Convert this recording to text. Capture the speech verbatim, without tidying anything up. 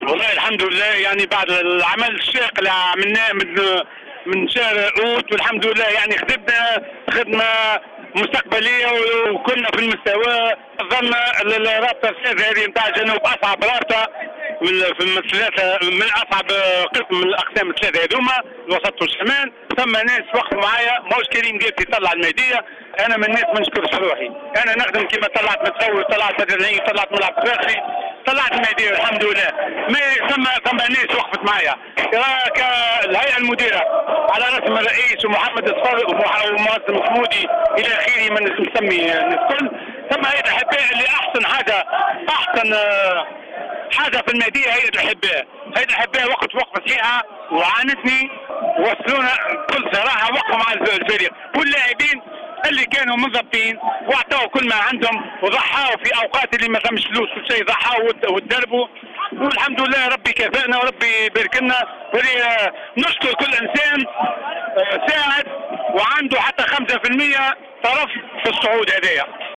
والله الحمد لله، يعني بعد العمل الشاق اللي عملناه من من شهر اوت، والحمد لله يعني خدمنا خدمه مستقبليه وكنا في المستوى. ظن الرابطه السادسه هذه نتاع الجنوب اصعب رابطه من في الثلاثه، من اصعب قسم من الاقسام الثلاثه هذوما، الوسط والشمال. ثم ناس وقفوا معايا، ماهوش كريم ديالتي طلع الميديه. انا من الناس ما نشكرش روحي، انا نخدم كما طلعت متصور، طلعت بدرني، طلعت ملعب فاخري، طلعت الميديه الحمد لله. ما ثم ثم ناس وقفت معايا كالهيئه المديره على رسم الرئيس ومحمد الصفر ومعظم محمودي الى اخره من نسمي الناس الكل. ثم هيئه الاحباء اللي احسن حاجه، احسن حاجه في الميديه هيئه الاحباء. هيئه الاحباء وقفت وقفه صحيحه وعانتني، وصلونا بكل صراحه، وقفوا مع الفريق واللاعبين اللي كانوا منضبطين واعطوا كل ما عندهم وضحاوا في اوقات اللي ما فهمش فلوس كل شيء، ضحاوا وتدربوا، والحمد لله ربي كافئنا وربي يبارك لنا. نشكر كل انسان ساعد وعنده حتى خمسة في المية طرف في الصعود هذايا.